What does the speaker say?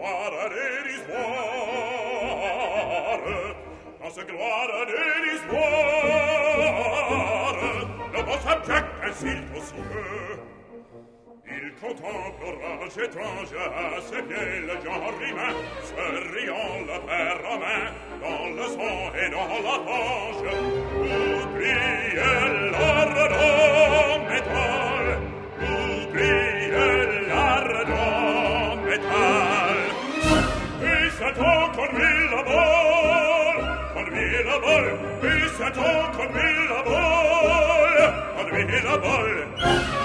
gloire de l'histoire, dans cette gloire de l'histoire, le bon subject ainsi aussi peu. Il contemplera étrange à ses pieds le genre humain, se riant le père romain, dans le sang et dans la fange. Oubliez l'art d'en métal, oubliez l'art d'en métal. Et c'est encore mille la balle, et c'est encore mille la balle,